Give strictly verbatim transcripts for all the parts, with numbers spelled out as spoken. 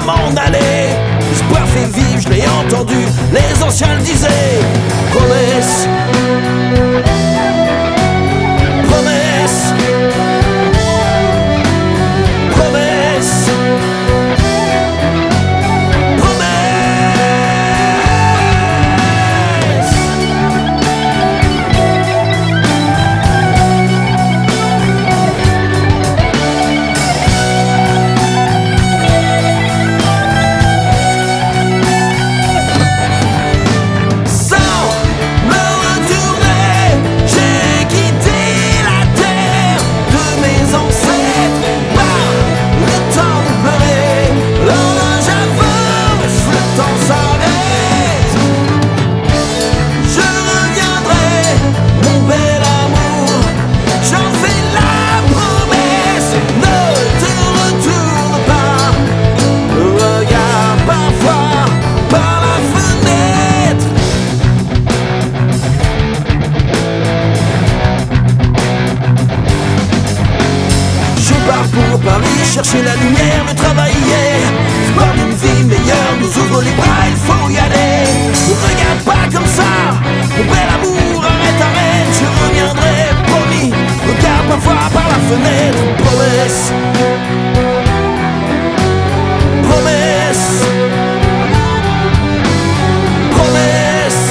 m'en aller. L'espoir fait vivre, je l'ai entendu, les anciens le disaient. Promesse, promesse, promesse, pour Paris, chercher la lumière, le travailler. Espoir d'une vie meilleure nous ouvre les bras, il faut y aller. Ne regarde pas comme ça, mon bel amour, arrête, arrête, je reviendrai, promis. Regarde parfois par la fenêtre, promesse, promesse, promesse,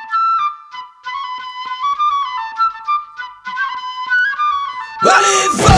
allez, va!